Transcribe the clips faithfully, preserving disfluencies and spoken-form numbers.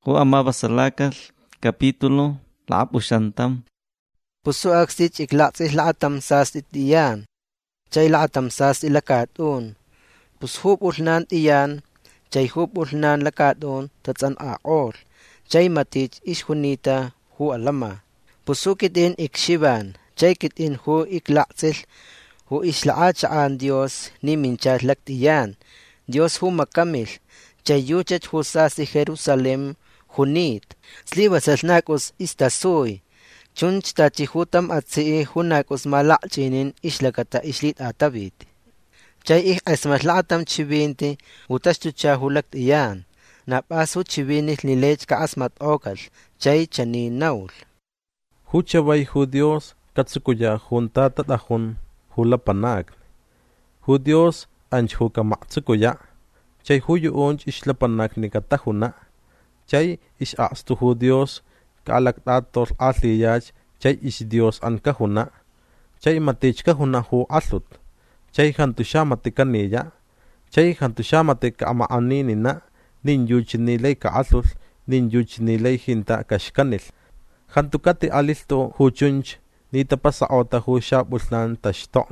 Hu amabasalakal capítulo la'apushantam. Puso aksich iklatsis laatam sas itiyan. Chay laatam sas ilakatun. Pus hub ulnan iyan. Chay hub ulnan lakatun tatsan aol. Chay matich ishunita hu alama. Puso kitin ikshiban. Chay kitin hu iklatsil. Hu islaachaan Dios ni minchal laktiyan. Dios hu makamil. Chay yuchach hu sas Jerusalem hunit. Slibasal nakos istasuy. Chunch tachihutam atsi hunakos malachinin islakata islit atabit. Chay ik asmaslatam chibinti utashtucha hulakt iyan. Napasu chibinis lilech ka asmat okal. Chay chani naul. Huchabay hu Dios katsukuya juntata tahun hulapanag. Hu Dios anch huka matsukuya. Chay huyu unch islapanag ni katahuna. Chay is astu hu Dios kaalaktator atliyach chay is Dios an kahuna. Chay matich kahuna hu alut. Chay hantushamate kaniya. Chay hantushamate ka amaaninina. Nin yuchinilay ka atul. Nin yuchinilay hinta kashkanil. Hantukati alilto hu chunch nita pasaota hu shabulnan tashton.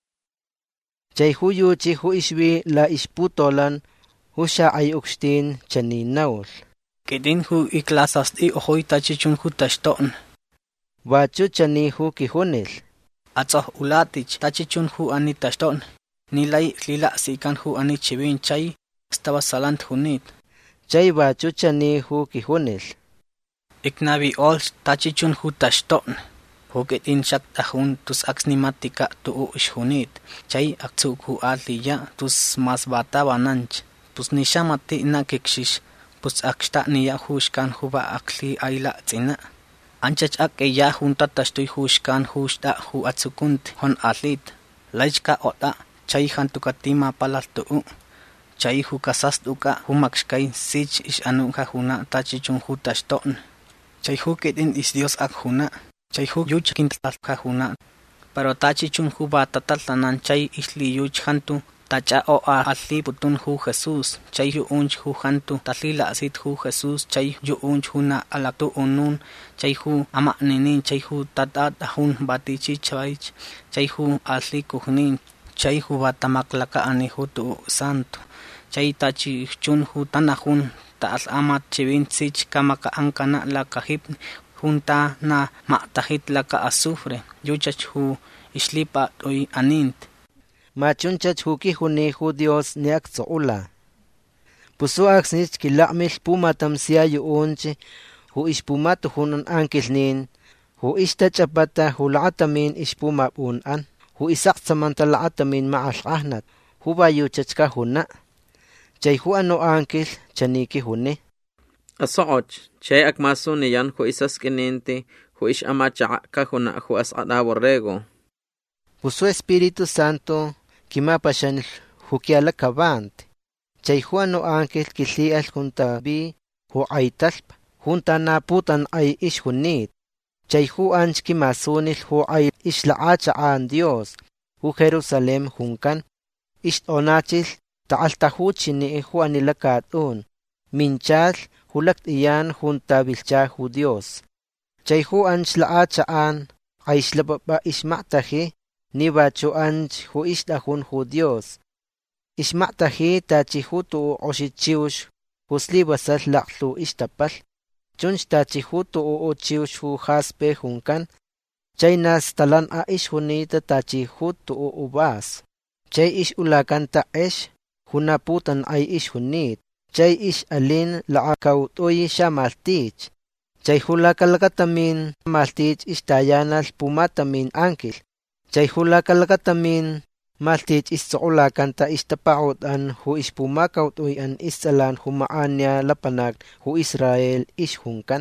Chay hu yuchi hu ishwi la isputolan hu sha ay ukstin chani naul. Kitin hu iklasas ti ohoy tachichun hu tashton. Wachu chani hu kihunil. Atsoh ulatich tachichun hu ani tashton. Nilay lila sikan hu ani chibin chay estaba salant hunit. Chay wachu chani hu kihunil. Iknabi ol tachichun hu tashton. Hu kitin shat ahun tus aksnimatika tu ishunit. Chay aktsuk hu atliya tus mas bataba nanch. Pus nishamati nakikshish. Pus akshta niya hushkan huba akli ayla tzina. Anchach akeya junta tashtoy hushkan hushta hu atsukunt hon atlit. Laichka ota chay hantukatima palaltuu. Chay hu kasastuka humakshkay sich ish anuka huna tachichun hu tashton. Chay hu kitin is Dios ak huna. Chay hu yuch kintalka huna. Pero tachichun hu batataltanan chay isli yuch hantu. Tacha o a atli putun hu Jesús. Chay yu unch hu hantu. Talila asit hu Jesús. Chay yu unch huna alaktu unun. Chay hu ama ninin. Chay hu tatat ahun batichi chaych. Chay hu atli kuhnin. Chay hu batamaklaka ani hu tu santo. Chay tachi chun hu tanahun. Taal amat chivin sich kamaka ankana la kahip. Junta na matahit laka azufre. Yuchach hu islipa oy anint. Machunchach huki huni hu Dios ni aktsoula. Puso aksnich kilakmil pumatam siya yuunchi hu ishpumatu hunan ankilnin hu ishtachapata hu laatamin ishpumapunan hu isaksamanta laatamin maalkahnat hu bayuchachka huna. Chay hu ano ankil chaniki huni. Asoch chay akmasuniyan hu isaskininte hu ish amacha kahuna hu asada borrego. Puso Espíritu Santo kimapashan hukiala kabant. Chay huano ángel kilial junta bi hu aitalp. Junta na putan ay ish hunit. Chay hu anch kimasunil hu ay ishlaachaan Dios. Hu Jerusalem hunkan. Isht onachil taalta hu chini hu anilakatun. Minchal hulakt iyan junta bilcha hu Dios. Chay hu anch laachaan ay islababa ismatahi. Ni bacho anch hu ishtahun hu Dios. Ismatahi tachi hu tu oshichiush hu slibasal laqlu ishtapal. Chunch tachi hu tu ochiush hu haspe hunkan. Chay nas talan a ish hunita tachi hu tu ubas. Chay ish ulakan ta ish hunaputan ay ish hunit. Chay ish alin laakautoy siya maltich. Chay hulakalakatamin maltich ishtayanal pumatamin angkil. Chay hulakalakatamin maltich istsoulakan ta istapaotan hu ispumakaut an isalan humaanya lapanag hu Israel ishunkan.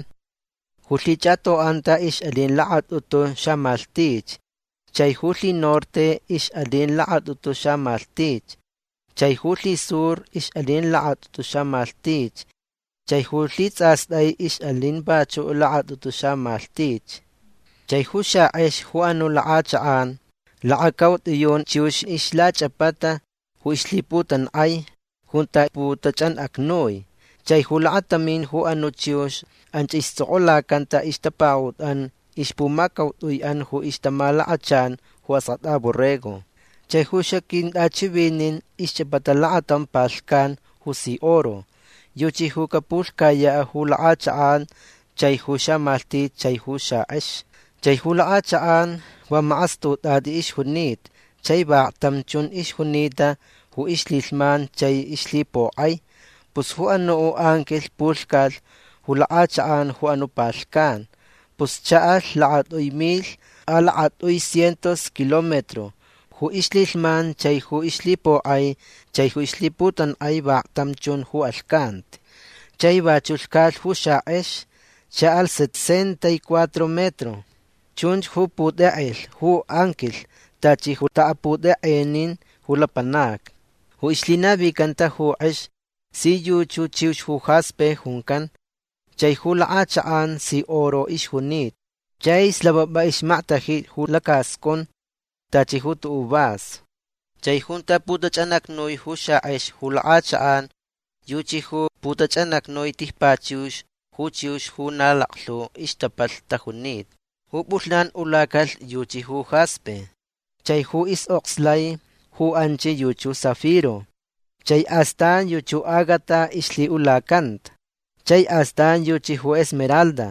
Hulichato anta ish alin laat uto siya maltich. Chay huli norte ish alin laat uto siya maltich. Chay huli sur ish alin laat uto siya maltich. Chay huli tsasday ish alin bacho laat uto siya maltich. Chay husya ish huano laachaan. Laakaut iyon chiush isla chapata hu isliputan ay junta putachan aknoy. chay hulaqatamin hu anuchiush anch istsoqolakanta istapa'ut an ishpumakawt'uy an hu ishtamalaqachan hu asqat'a borrego. Chay hu shakin achibinin ishchapatalaqatan palkan hu si oro. Yuchi hu kapulkaya hu laqacha'an chay hu shamalti chay hu sha'esh. Chay hu laqacha'an wa ma'astut adi ishhunit. Chay baqtam chun ishhunita hu ishlilman chay ishlipo'ay. Pus hu anu angel pulkal hu laqacha'an hu anu palkan. Pus cha'al laqatuy mil a laqatuy cientos kilometro. Hu ishlilman chay hu ishlipo'ay chay hu ishliputan ay baqtam chun hu alkant. Chay bachulkal hu sha'esh cha'al setenta y cuatro metro. Chunch hu pude'el hu angel tachi hu ta'apude'enin hu lapanak. Hu ishlinabi kanta hu esh si yuchu chiwch hu jaspe junkan. Chay hu laqacha'an si oro ishhunit. Chay slababa ishma'tajit hu lakaskon tachi hu tu'ubas. Chay junta putach'anaknuy hu sha'esh hu laqacha'an yuchi hu putach'anaknuy tihpachiwsh hu chiwsh hu nalaqlu ishtapal tajunit. Hu pulnan ulakal yuchi hu jaspe. Chay hu is'oqslay hu anchi yuchu zafiro. Chay astan yuchu agata ishli ulakant. Chay astan yuchi hu esmeralda.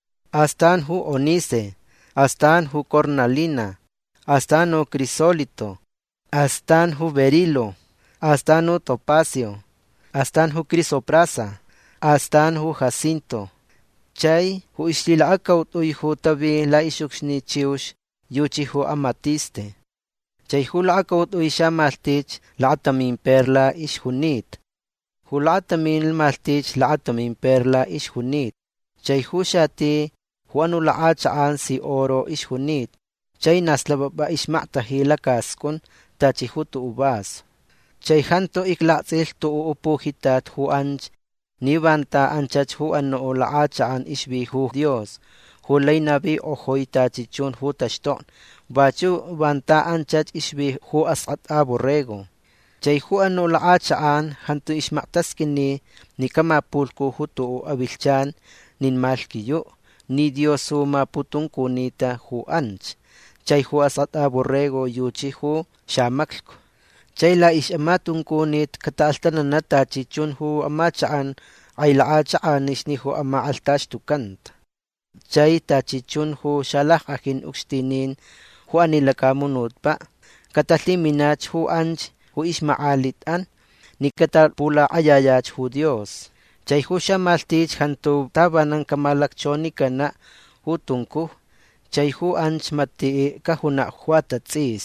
Astan hu onice. Astan hu cornalina. Astan hu crisólito. Astan hu berilo. Astan hu topacio. Astan hu crisoprasa. Astan hu jacinto. Chay hu ishlila'akawt'uy hu tabi la ishukshni chiwsh yuchi hu amatiste. Chay hu la'akawt'uy shamaltich la'atamin perla ishhunit. Hu la'atamin maltich la'atamin perla ishhunit. Chay hu shati hu anu la'acha'an si oro ishhunit. Chay naslababa ishma'tahi lakaskun tachi hu tu'ubas. Chay janto ikla'tzil tu'upujitat hu anch nibanta anchach hu anu la'acha'an ishbi hu Dios. Hu laynabi ojoy tachi chun hu tashton. Bachu banta anchach ishbi hu asqat'a borrego. Chay hu anu la'acha'an janto ishma'taskini ni kamapulku hu tu'u abilchan nin malkiyu. Ni Dios hu maputunkunita hu anch. Chay hu asqat'a borrego yuchi hu shamaklku. Chay la ishamatunkunit kata'altanana tachi chun hu amacha'an ay la'acha'an ishni hu ama'altashtukant. Chay tachi chun hu shalaq'ajin ukstinin hu anilakamunutpa. Katalliminach hu anch hu ishma'alit'an ni katalpula'ayayach hu Dios. Chay hu shamaltich jantu tabanan kamalakchonikana hu tunkuj. Chay hu anch mati'i kahuna huatatz'is.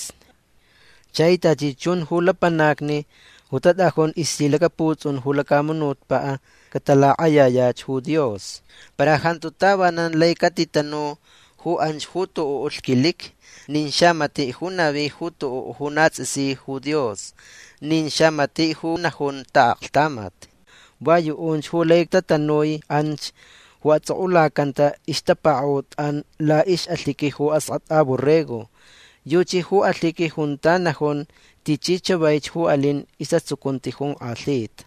Chay tachi chun hu lapanakni hu tad'ajon isilakaputz'un hu lakamunutpa'a katala'ayayach hu Dios. Para jantu tabanan lay katitanu hu anch hu tu'u ulkilik. Nin shamati hu nabi hu tu'u hu natz'isi hu Dios. Nin shamati hu nahun ta'aqtamat. Bayu unch hu lay tatanuy anch hu atzo'ulakanta ishtapa'ut an la ish atliki hu asqat'a borrego. Yuchi hu atliki juntanahon tichichabay hu alin isatsukuntihun atlit.